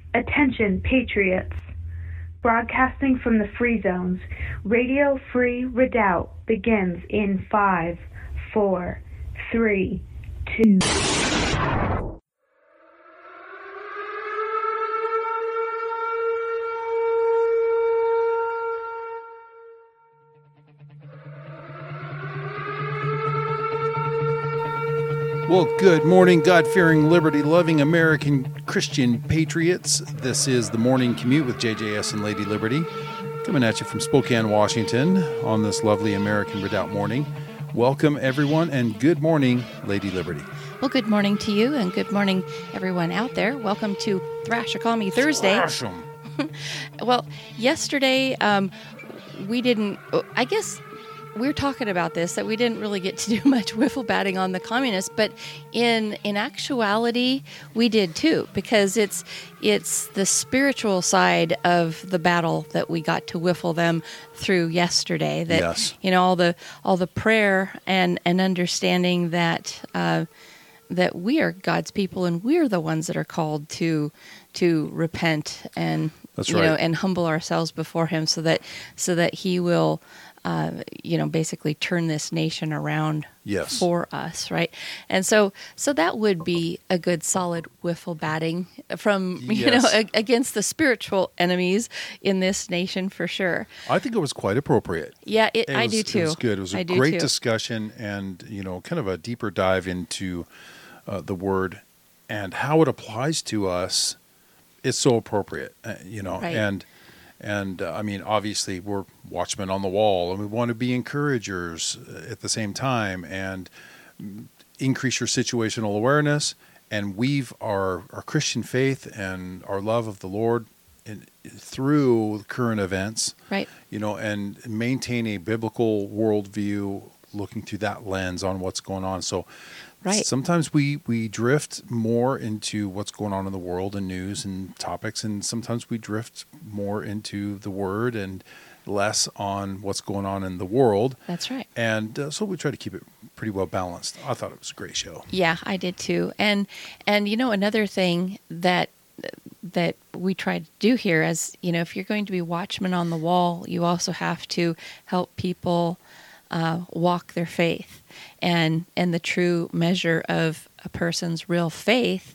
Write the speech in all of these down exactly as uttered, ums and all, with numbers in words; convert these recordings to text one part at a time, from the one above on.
Attention, Patriots! Broadcasting from the Free Zones, Radio Free Redoubt begins in five, four, three, two. Well, good morning, God-fearing, liberty-loving American Christian patriots. This is the Morning Commute with J J S and Lady Liberty, coming at you from Spokane, Washington, on this lovely American Redoubt morning. Welcome, everyone, and good morning, Lady Liberty. Well, good morning to you, and good morning, everyone out there. Welcome to Thrash or Call Me Thursday. Thrash 'em. Well, yesterday, um, we didn't, I guess... we were talking about this, that we didn't really get to do much wiffle batting on the communists, but in in actuality, we did too, because it's it's the spiritual side of the battle that we got to wiffle them through yesterday. That yes. you know all the all the prayer and and understanding that uh, that we are God's people and we're the ones that are called to to repent and That's you right. know and humble ourselves before Him, so that so that He will. Uh, you know, basically turn this nation around yes. for us, right? And so, so that would be a good solid wiffle batting from you yes. know a- against the spiritual enemies in this nation for sure. I think it was quite appropriate. Yeah, it, It I was, do too. It was good. It was I a do great too. discussion, and you know, kind of a deeper dive into uh, the Word and how it applies to us. It's so appropriate, uh, you know, Right. and. And, uh, I mean, obviously, we're watchmen on the wall, and we want to be encouragers at the same time and increase your situational awareness and weave our, our Christian faith and our love of the Lord in, through current events, Right. you know, and maintain a biblical worldview looking through that lens on what's going on. So Right. sometimes we, we drift more into what's going on in the world and news and topics, and sometimes we drift more into the Word and less on what's going on in the world. That's right. And uh, so we try to keep it pretty well balanced. I thought it was a great show. Yeah, I did too. And and you know another thing that that we try to do here, as you know, if you're going to be watchmen on the wall, you also have to help people uh, walk their faith. And and the true measure of a person's real faith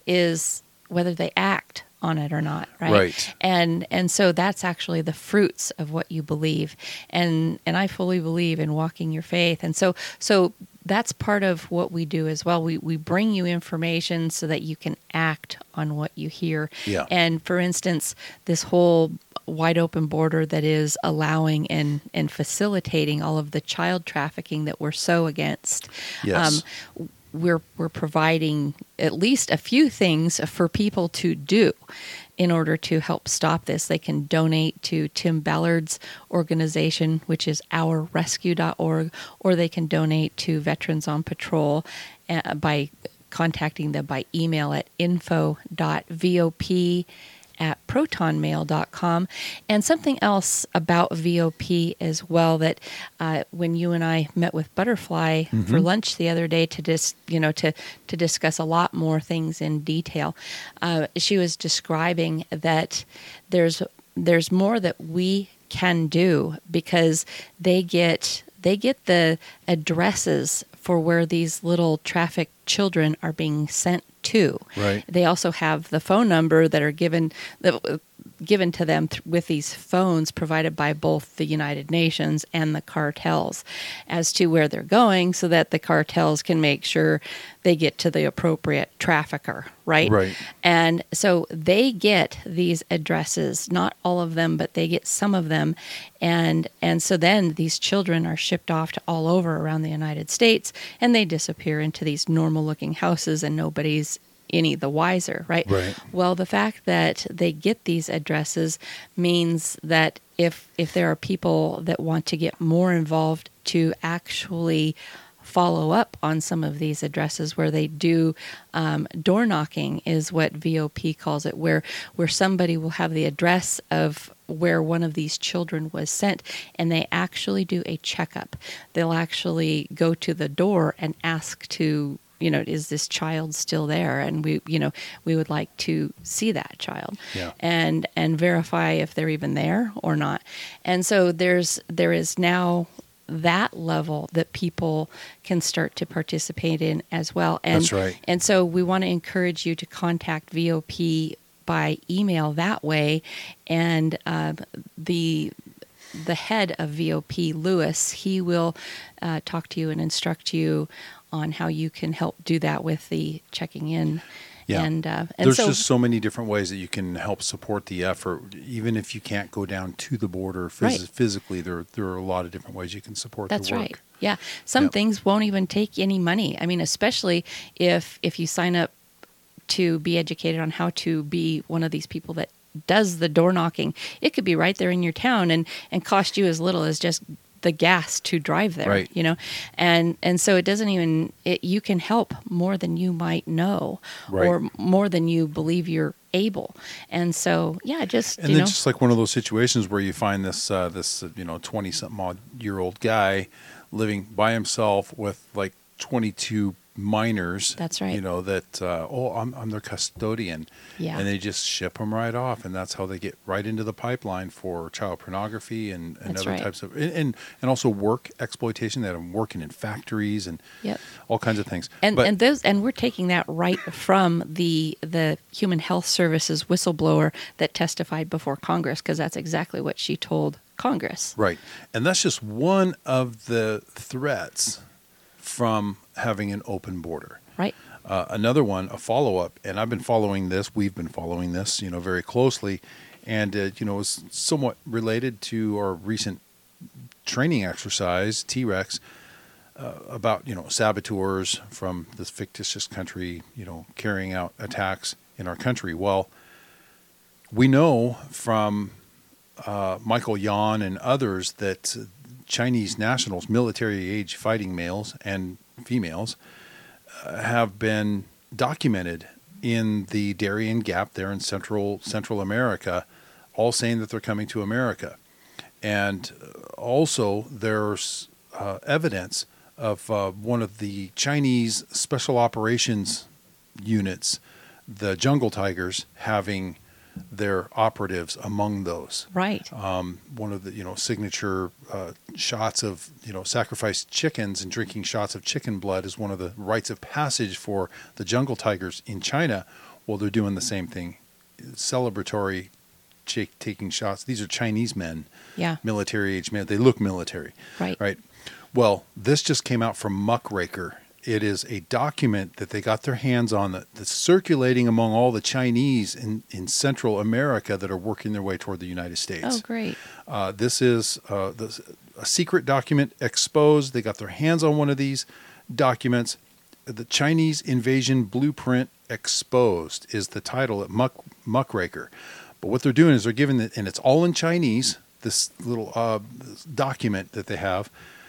is whether they act on it or not, right? Right. And and so that's actually the fruits of what you believe. And and I fully believe in walking your faith. And so so that's part of what we do as well. We we bring you information so that you can act on what you hear. Yeah. And for instance, this whole wide open border that is allowing and, and facilitating all of the child trafficking that we're so against. Yes. Um, we're we're providing at least a few things for people to do in order to help stop this. They can donate to Tim Ballard's organization, which is our rescue dot org, or they can donate to Veterans on Patrol uh, by contacting them by email at info dot v o p at proton mail dot com. And something else about V O P as well, that uh, when you and I met with Butterfly Mm-hmm. for lunch the other day to dis, you know to to discuss a lot more things in detail, uh, she was describing that there's there's more that we can do because they get they get the addresses for where these little trafficked children are being sent to. Right. They also have the phone number that are given that, given to them th- with these phones provided by both the United Nations and the cartels as to where they're going, so that the cartels can make sure they get to the appropriate trafficker, right? Right. And so they get these addresses, not all of them, but they get some of them. And and so then these children are shipped off to all over around the United States, and they disappear into these normal-looking houses, and nobody's any the wiser, right? Right. Well, the fact that they get these addresses means that if if there are people that want to get more involved to actually follow up on some of these addresses where they do um, door knocking, is what V O P calls it, where where somebody will have the address of where one of these children was sent, and they actually do a checkup. They'll actually go to the door and ask to you know, is this child still there? And we, you know, we would like to see that child Yeah. and and verify if they're even there or not. And so there's there is now that level that people can start to participate in as well. And, That's right. And so we want to encourage you to contact V O P by email that way. And uh, the the head of V O P, Lewis, he will uh, talk to you and instruct you on how you can help do that with the checking in. Yeah. And, uh, and There's so, just so many different ways that you can help support the effort. Even if you can't go down to the border phys- Right. physically, there there are a lot of different ways you can support That's the work. right. Yeah. Some Yep. things won't even take any money. I mean, especially if if you sign up to be educated on how to be one of these people that does the door knocking. It could be right there in your town and, and cost you as little as just the gas to drive there, Right. you know? And and so it doesn't even, it, you can help more than you might know Right. or more than you believe you're able. And so, yeah, just, And you then know, just like one of those situations where you find this uh, this uh, you know twenty something odd year old guy living by himself with like twenty-two minors. That's right. You know that uh, oh I'm I'm their custodian. Yeah. And they just ship them right off, and that's how they get right into the pipeline for child pornography and, and That's other right. types of and, and and also work exploitation. That I'm working in factories and Yep. all kinds of things. And But- and those and we're taking that right from the the Human Health Services whistleblower that testified before Congress, because that's exactly what she told Congress. Right. And that's just one of the threats from having an open border. Right. Uh, another one, a follow-up, and I've been following this, we've been following this, you know, very closely, and, uh, you know, it's somewhat related to our recent training exercise, T REX, uh, about, you know, saboteurs from this fictitious country, you know, carrying out attacks in our country. Well, we know from uh, Michael Yan and others that Chinese nationals, military-age fighting males and females, uh, have been documented in the Darien Gap there in Central Central America, all saying that they're coming to America. And also there's uh, evidence of uh, one of the Chinese special operations units, the Jungle Tigers, having their operatives among those. Right. Um, one of the you know signature uh, shots of you know sacrificed chickens and drinking shots of chicken blood is one of the rites of passage for the Jungle Tigers in China. Well, they're doing the same thing, celebratory, ch- taking shots. These are Chinese men, Yeah. military age men. They look military, Right. right? Well, this just came out from Muckraker. It is a document that they got their hands on that, that's circulating among all the Chinese in, in Central America that are working their way toward the United States. Oh, great. Uh, this is uh, this, a secret document exposed. They got their hands on one of these documents. The Chinese Invasion Blueprint Exposed is the title at Muck, Muckraker. But what they're doing is they're giving it, and it's all in Chinese, this little uh, this document that they have.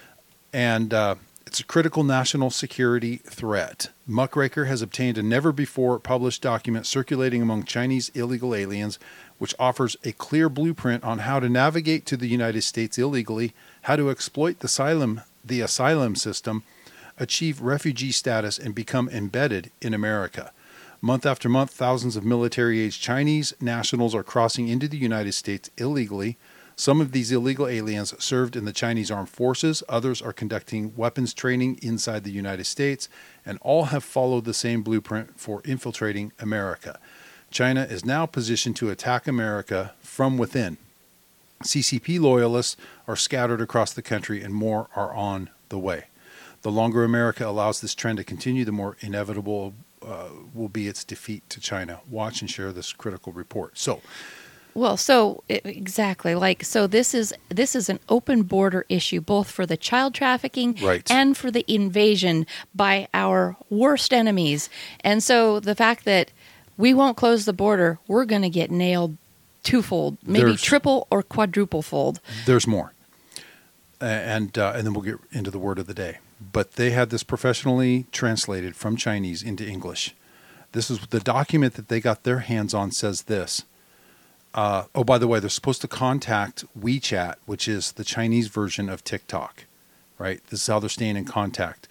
And uh, it's a critical national security threat. Muckraker has obtained a never-before-published document circulating among Chinese illegal aliens, which offers a clear blueprint on how to navigate to the United States illegally, how to exploit the asylum, the asylum system, achieve refugee status, and become embedded in America. Month after month, thousands of military-aged Chinese nationals are crossing into the United States illegally. Some of these illegal aliens served in the Chinese armed forces, others are conducting weapons training inside the United States, and all have followed the same blueprint for infiltrating America. China is now positioned to attack America from within. C C P loyalists are scattered across the country, and more are on the way. The longer America allows this trend to continue, the more inevitable uh, will be its defeat to China. Watch and share this critical report. So, Well, so e- exactly, like so this is this is an open border issue both for the child trafficking Right. and for the invasion by our worst enemies. And so the fact that we won't close the border, we're going to get nailed twofold, maybe There's- triple or quadruple fold. there's more. A- And uh, and then we'll get into the word of the day. But they had this professionally translated from Chinese into English. This is the document that they got their hands on says this. Uh, oh, by the way, they're supposed to contact WeChat, which is the Chinese version of TikTok, right? This is how they're staying in contact.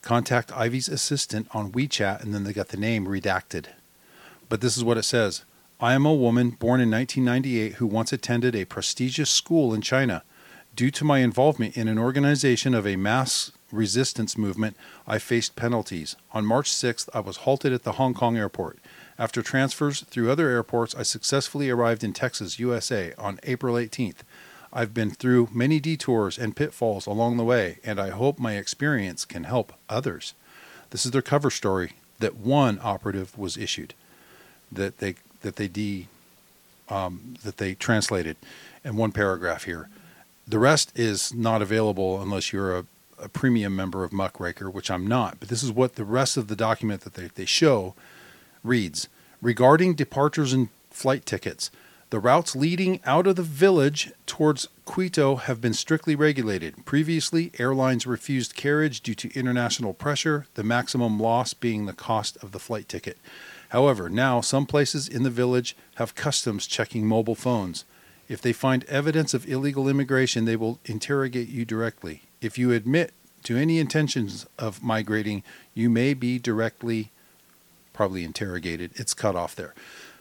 Contact Ivy's assistant on WeChat, and then they got the name redacted. But this is what it says. I am a woman born in nineteen ninety-eight who once attended a prestigious school in China. Due to my involvement in an organization of a mass resistance movement, I faced penalties. On March sixth, I was halted at the Hong Kong airport. After transfers through other airports, I successfully arrived in Texas, U S A on April eighteenth. I've been through many detours and pitfalls along the way, and I hope my experience can help others. This is their cover story that one operative was issued, that they that they de um, that they translated in one paragraph here. The rest is not available unless you're a, a premium member of Muckraker, which I'm not. But this is what the rest of the document that they, they show reads. Regarding departures and flight tickets, the routes leading out of the village towards Quito have been strictly regulated. Previously, airlines refused carriage due to international pressure, the maximum loss being the cost of the flight ticket. However, now some places in the village have customs checking mobile phones. If they find evidence of illegal immigration, they will interrogate you directly. If you admit to any intentions of migrating, you may be directly, probably interrogated. It's cut off there.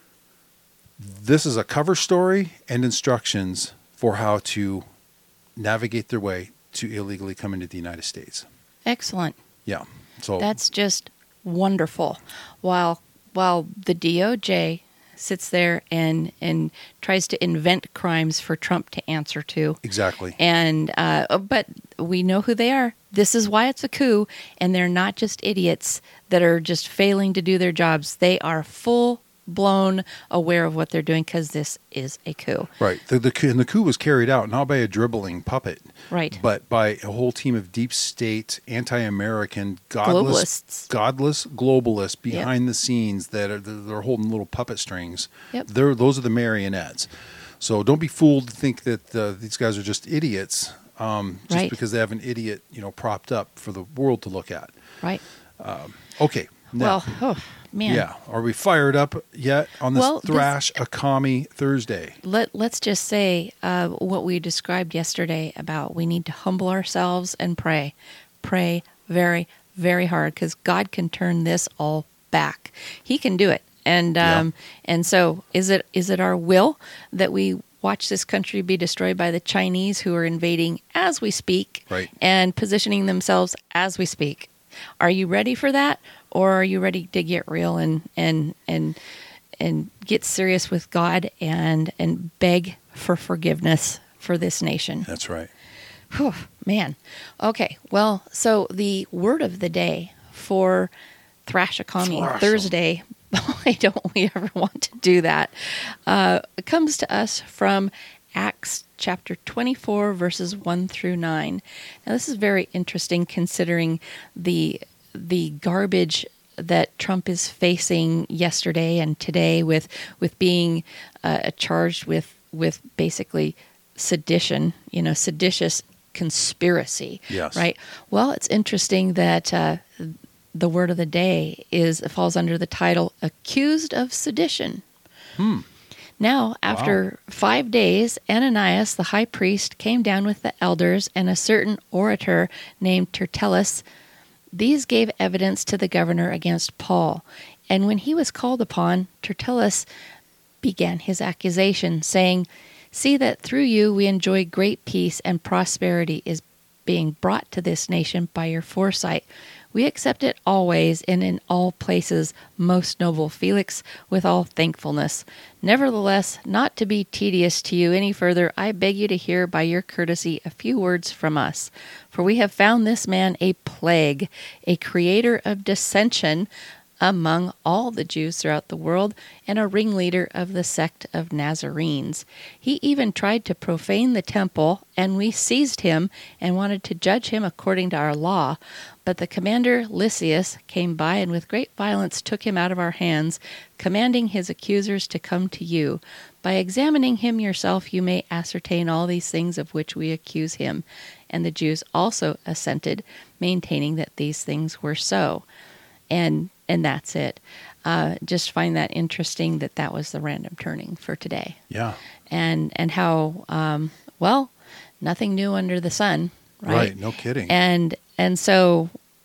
This is a cover story and instructions for how to navigate their way to illegally come into the United States. Excellent. Yeah. So that's just wonderful. While while the D O J sits there and and tries to invent crimes for Trump to answer to. Exactly. And uh, but we know who they are. This is why it's a coup, and they're not just idiots that are just failing to do their jobs. They are full blown aware of what they're doing because this is a coup. Right. The, the coup, and the coup was carried out not by a dribbling puppet. Right. But by a whole team of deep state, anti-American, godless, globalists. godless globalists behind Yep. the scenes that are they're holding little puppet strings. Yep. They're, those are the marionettes. So don't be fooled to think that uh, these guys are just idiots um, just Right. because they have an idiot, you know, propped up for the world to look at. Right. Um, okay. Now, Well, oh, man. yeah. Are we fired up yet on this Well, this- Thrash Akami Thursday? Let, let's just say uh, what we described yesterday about we need to humble ourselves and pray. Pray very, very hard because God can turn this all back. He can do it. And um, and so is it is it our will that we watch this country be destroyed by the Chinese who are invading as we speak Right. and positioning themselves as we speak? Are you ready for that? Or are you ready to get real and and and and get serious with God and and beg for forgiveness for this nation? That's right. Whew, man. Okay. Well, so the word of the day for Thrashakami Thrash 'em. Thursday. Why don't we ever want to do that? Uh, it comes to us from Acts chapter twenty-four, verses one through nine. Now, this is very interesting considering the the garbage that Trump is facing yesterday and today with with being uh, charged with with basically sedition, you know, seditious conspiracy. Yes. Right. Well, it's interesting that uh, the word of the day is falls under the title "accused of sedition." Hmm. Now, after five days, Ananias, the high priest, came down with the elders and a certain orator named Tertullus. These gave evidence to the governor against Paul. And when he was called upon, Tertullus began his accusation, saying, "See that through you we enjoy great peace and prosperity is being brought to this nation by your foresight. We accept it always and in all places, most noble Felix, with all thankfulness. Nevertheless, not to be tedious to you any further, I beg you to hear by your courtesy a few words from us. For we have found this man a plague, a creator of dissension among all the Jews throughout the world, and a ringleader of the sect of Nazarenes. He even tried to profane the temple, and we seized him and wanted to judge him according to our law. But the commander Lysias came by and with great violence took him out of our hands, commanding his accusers to come to you. By examining him yourself you may ascertain all these things of which we accuse him. And the Jews also assented, maintaining that these things were so." And and that's it. Uh, just find that interesting that that was the random turning for today. Yeah. And and how, um, well, nothing new under the sun, right? Right. No kidding. And and so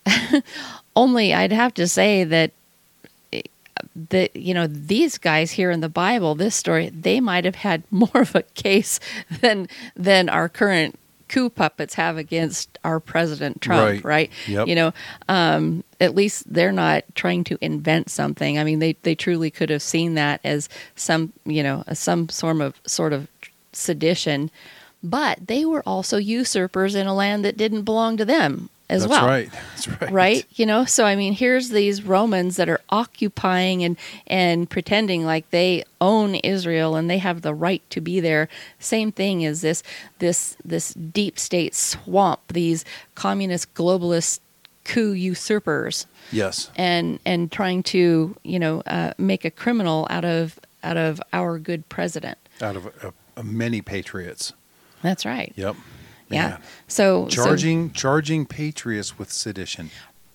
Only I'd have to say that that you know, these guys here in the Bible, this story, they might have had more of a case than than our current coup puppets have against our President Trump, right? right? Yep. You know, um, at least they're not trying to invent something. I mean, they they truly could have seen that as some, you know, as some sort of sort of sedition, but they were also usurpers in a land that didn't belong to them as That's well. right. That's right. Right? You know, so I mean, here's these Romans that are occupying and, and pretending like they own Israel and they have the right to be there. Same thing as this this this deep state swamp, these communist globalist coup usurpers. Yes. And and trying to, you know, uh, make a criminal out of out of our good president. Out of uh, uh, many patriots. That's right. Yep. Yeah. Man. So charging so, charging patriots with sedition.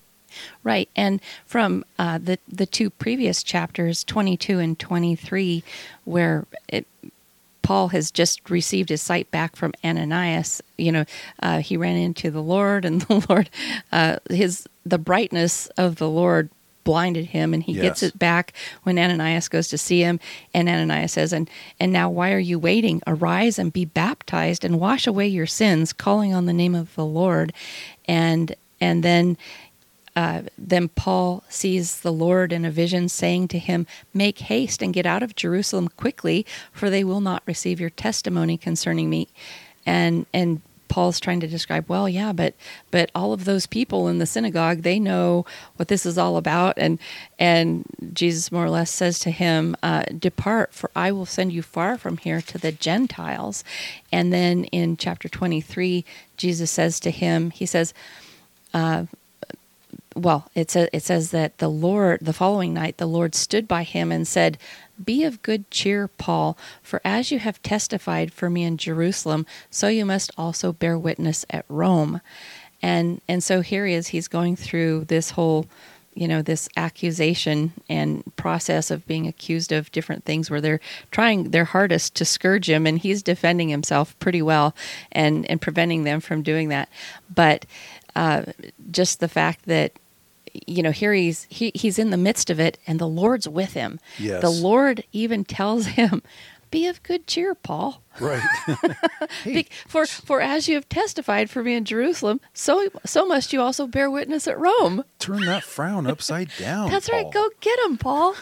Right. And from uh, the the two previous chapters, twenty-two and twenty-three, where it, Paul has just received his sight back from Ananias, you know, uh, he ran into the Lord, and the Lord, uh, his the brightness of the Lord blinded him, and he yes. gets it back when Ananias goes to see him. And Ananias says, and and now why are you waiting? Arise and be baptized and wash away your sins, calling on the name of the Lord. And and then uh, then Paul sees the Lord in a vision saying to him, make haste and get out of Jerusalem quickly, for they will not receive your testimony concerning me. And and Paul's trying to describe, well, yeah, but but all of those people in the synagogue, they know what this is all about. And and Jesus more or less says to him, uh, depart, for I will send you far from here to the Gentiles. And then in chapter twenty-three, Jesus says to him, he says, uh, well, it says, it says that the Lord, the following night, the Lord stood by him and said, be of good cheer, Paul, for as you have testified for me in Jerusalem, so you must also bear witness at Rome. And and so here he is, he's going through this whole, you know, this accusation and process of being accused of different things where they're trying their hardest to scourge him, and he's defending himself pretty well and, and preventing them from doing that. But uh, just the fact that, you know, here he's he, he's in the midst of it, and the Lord's with him. Yes. The Lord even tells him, be of good cheer, Paul. Right. Be, for for as you have testified for me in Jerusalem, so so must you also bear witness at Rome. Turn that frown upside down. That's Paul. right. Go get him, Paul.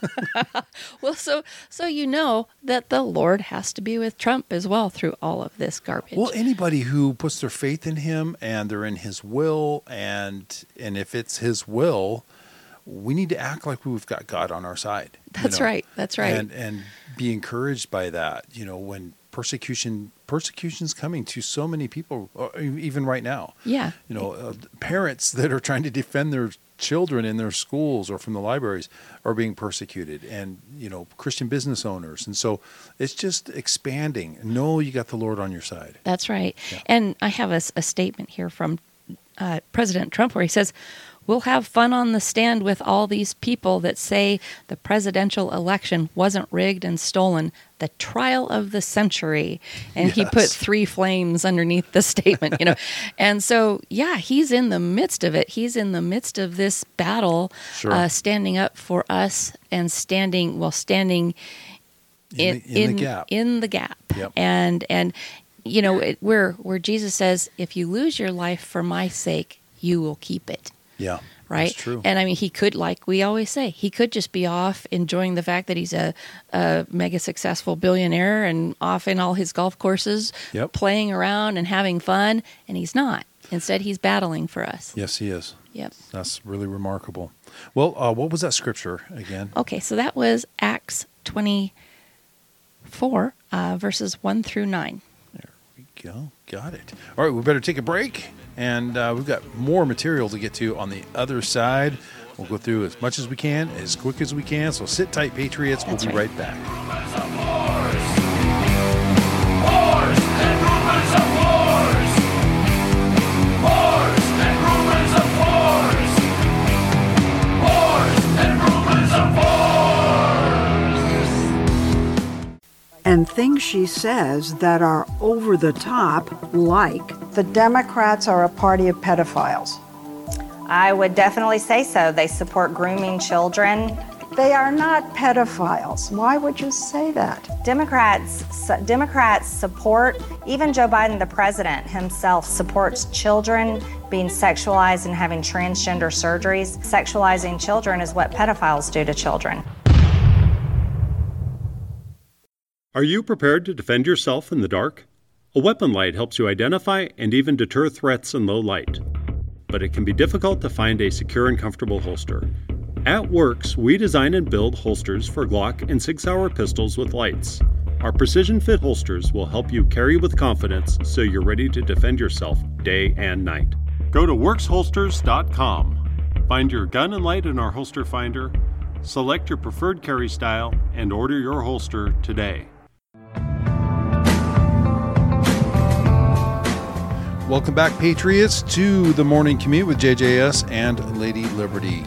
Well, so so you know that the Lord has to be with Trump as well through all of this garbage. Well, anybody who puts their faith in him and they're in his will, and and if it's his will, we need to act like we've got God on our side. That's you know? right. That's right. And and be encouraged by that. You know, when persecution persecution's coming to so many people, even right now. Yeah. You know, uh, parents that are trying to defend their children in their schools or from the libraries are being persecuted, and you know, Christian business owners. And so it's just expanding. Know you got the Lord on your side. That's right. Yeah. And I have a, a statement here from uh, President Trump where he says, we'll have fun on the stand with all these people that say the presidential election wasn't rigged and stolen. The trial of the century. And Yes. he put three flames underneath the statement, you know. And so, yeah, he's in the midst of it. He's in the midst of this battle, Sure. uh, standing up for us and standing, well, standing In, the, in, the gap. in the gap. Yep. And, and you know, it, where, where Jesus says, if you lose your life for my sake, you will keep it. Yeah. Right. That's true. And I mean, he could, like we always say, he could just be off enjoying the fact that he's a, a mega successful billionaire and off in all his golf courses, Yep. playing around and having fun. And he's not. Instead, he's battling for us. Yes, he is. Yep. That's really remarkable. Well, uh, what was that scripture again? Okay. So that was Acts twenty-four, uh, verses one through nine. There we go. Got it. All right, we better take a break. And uh, we've got more material to get to on the other side. We'll go through as much as we can, as quick as we can. So sit tight, Patriots. That's we'll be right. right back. And things she says that are over the top, like, The Democrats are a party of pedophiles. I would definitely say so. They support grooming children. They are not pedophiles. Why would you say that? Democrats, Democrats support, even Joe Biden, the president himself, supports children being sexualized and having transgender surgeries. Sexualizing children is what pedophiles do to children. Are you prepared to defend yourself in the dark? A weapon light helps you identify and even deter threats in low light. But it can be difficult to find a secure and comfortable holster. At Works, we design and build holsters for Glock and Sig Sauer pistols with lights. Our precision fit holsters will help you carry with confidence so you're ready to defend yourself day and night. Go to works holsters dot com. Find your gun and light in our holster finder, select your preferred carry style, and order your holster today. Welcome back, Patriots, to the Morning Commute with J J S and Lady Liberty.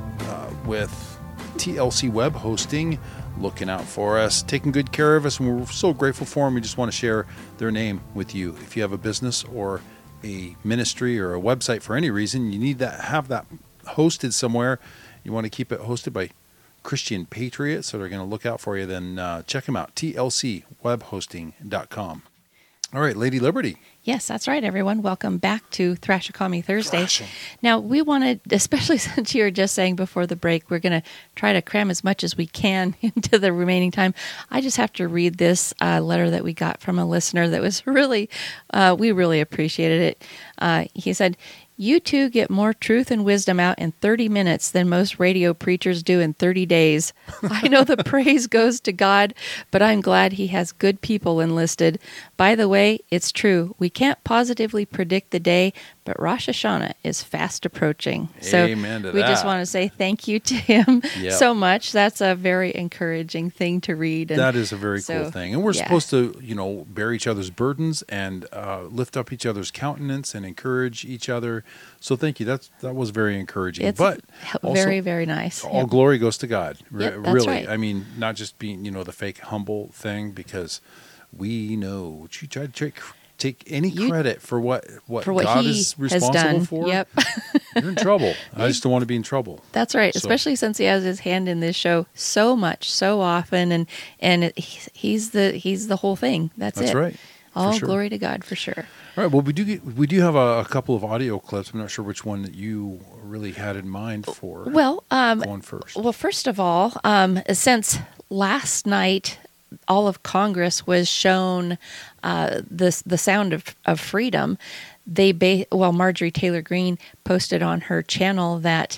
With T L C Web Hosting looking out for us, taking good care of us, and we're so grateful for them. We just want to share their name with you. If you have a business or a ministry or a website for any reason, you need to have that hosted somewhere. You want to keep it hosted by Christian Patriots that are going to look out for you, then uh, check them out, T L C web hosting dot com. All right, Lady Liberty. Yes, that's right, everyone. Welcome back to Thrashocomy Thursday. Thrashing. Now, we wanted, especially since you were just saying before the break, we're going to try to cram as much as we can into the remaining time. I just have to read this uh, letter that we got from a listener that was really, uh, we really appreciated it. Uh, he said, "You two get more truth and wisdom out in thirty minutes than most radio preachers do in thirty days. I know the praise goes to God, but I'm glad he has good people enlisted. By the way, it's true. We can't positively predict the day, but Rosh Hashanah is fast approaching." So Amen to we that. just want to say thank you to him Yep. so much. That's a very encouraging thing to read. And that is a very so, cool thing. And we're yeah. supposed to, you know, bear each other's burdens and uh, lift up each other's countenance and encourage each other. So thank you. That's that was very encouraging. It's but he- very, very nice. all Yep. glory goes to God. Re- Yep, that's really. right. I mean, not just being, you know, the fake humble thing, because we know you try to take, take any You- credit for what, what, For what God he is has responsible done. for. Yep. You're in trouble. I just don't want to be in trouble. That's right, So- especially since he has his hand in this show so much, so often, and and it, he's, he's the he's the whole thing. That's, That's it. right. For All sure. glory to God for sure. All right. Well, we do get, we do have a, a couple of audio clips. I'm not sure which one that you really had in mind for. Well, um, going first. well, first of all, um, since last night all of Congress was shown uh, the the sound of, of freedom, they ba- well Marjorie Taylor Greene posted on her channel that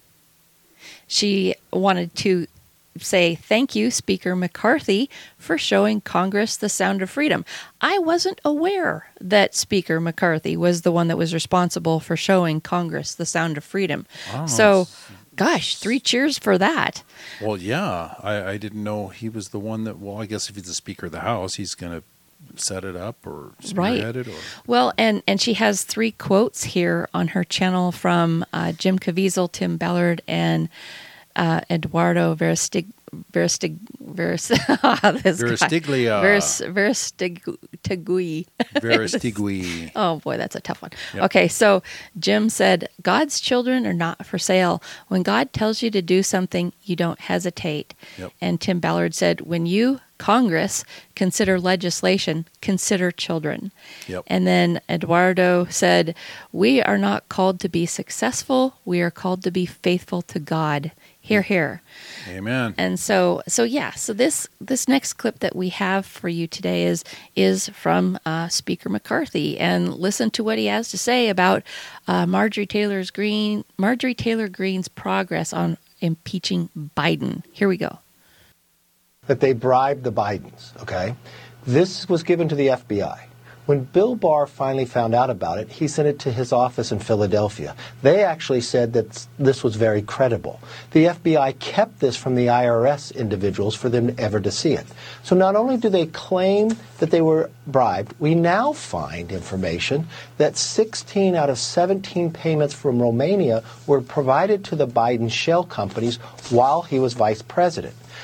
she wanted to say thank you, Speaker McCarthy, for showing Congress the sound of freedom. I wasn't aware that Speaker McCarthy was the one that was responsible for showing Congress the sound of freedom. Wow. So, gosh, three cheers for that. Well, yeah, I, I didn't know he was the one that. Well, I guess if he's the Speaker of the House, he's going to set it up or spearhead it. Or Well, and, and she has three quotes here on her channel from uh, Jim Caviezel, Tim Ballard, and uh, Eduardo Veristig, Veristig, Veris, this Veristiglia. Veris, Veristigui. Veristigui. Oh boy, that's a tough one. Yep. Okay, so Jim said, God's children are not for sale. When God tells you to do something, you don't hesitate. Yep. And Tim Ballard said, when you, Congress, consider legislation, consider children. Yep. And then Eduardo said, we are not called to be successful. We are called to be faithful to God. Hear, hear. Amen. And so, so yeah. So this this next clip that we have for you today is is from uh, Speaker McCarthy, and listen to what he has to say about uh, Marjorie Taylor's Greene, Marjorie Taylor Greene's progress on impeaching Biden. Here we go. That they bribed the Bidens. Okay, this was given to the F B I. When Bill Barr finally found out about it, he sent it to his office in Philadelphia. They actually said that this was very credible. The F B I kept this from the I R S individuals for them ever to see it. So not only do they claim that they were bribed, we now find information that sixteen out of seventeen payments from Romania were provided to the Biden shell companies while he was vice president.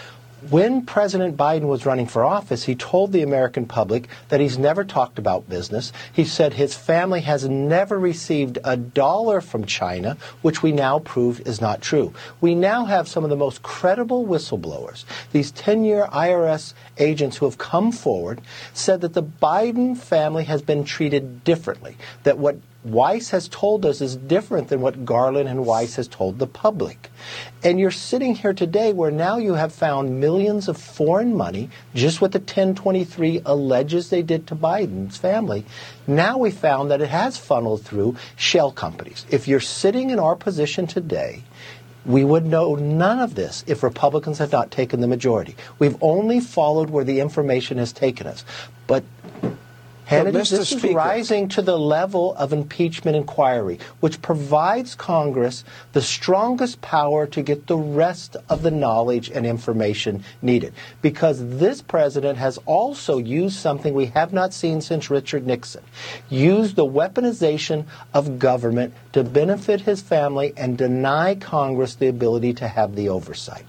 When President Biden was running for office, he told the American public that he's never talked about business. He said his family has never received a dollar from China, which we now proved is not true. We now have some of the most credible whistleblowers. These ten-year I R S agents who have come forward said that the Biden family has been treated differently, that what Weiss has told us is different than what Garland and Weiss has told the public. And you're sitting here today where now you have found millions of foreign money, just what the ten twenty-three alleges they did to Biden's family. Now we found that it has funneled through shell companies. If you're sitting in our position today, we would know none of this if Republicans had not taken the majority. We've only followed where the information has taken us. But Hannity, Mister this is Speaker. rising to the level of impeachment inquiry, which provides Congress the strongest power to get the rest of the knowledge and information needed. Because this president has also used something we have not seen since Richard Nixon, used the weaponization of government to benefit his family and deny Congress the ability to have the oversight.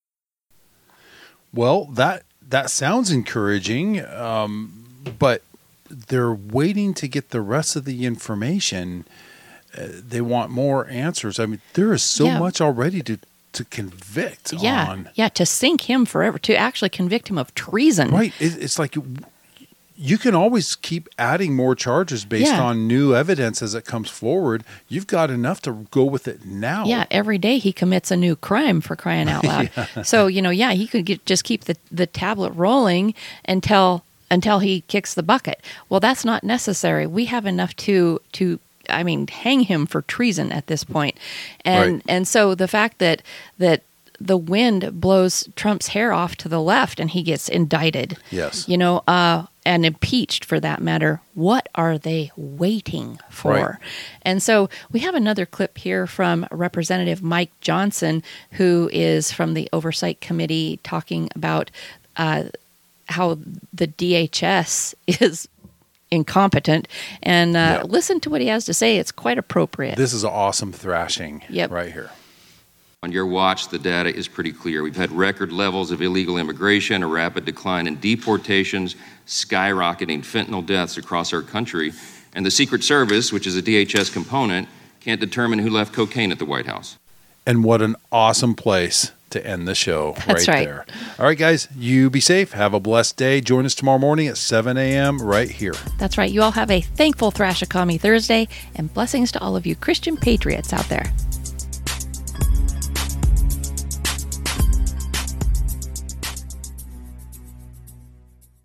Well, that that sounds encouraging, um, but they're waiting to get the rest of the information. Uh, they want more answers. I mean, there is so Yeah. much already to, to convict Yeah, on. yeah, to sink him forever, to actually convict him of treason. Right. It, it's like you, you can always keep adding more charges based Yeah. on new evidence as it comes forward. You've got enough to go with it now. Yeah, every day he commits a new crime, for crying out loud. yeah. So, you know, yeah, he could get, just keep the, the tablet rolling until until he kicks the bucket. Well, that's not necessary. We have enough to to I mean, hang him for treason at this point. And Right. and so the fact that that the wind blows Trump's hair off to the left and he gets indicted. Yes. You know, uh, and impeached for that matter. What are they waiting for? Right. And so we have another clip here from Representative Mike Johnson, who is from the Oversight Committee, talking about uh, how the D H S is incompetent. And uh, Yeah. listen to what he has to say. It's quite appropriate. This is an awesome thrashing Yep. right here. On your watch, the data is pretty clear. We've had record levels of illegal immigration, a rapid decline in deportations, skyrocketing fentanyl deaths across our country, and the Secret Service, which is a D H S component, can't determine who left cocaine at the White House. And what an awesome place to end the show. That's right. There. All right, guys, you be safe. Have a blessed day. Join us tomorrow morning at seven a.m. right here. That's right. You all have a thankful Thrashocomy Thursday, and blessings to all of you Christian patriots out there.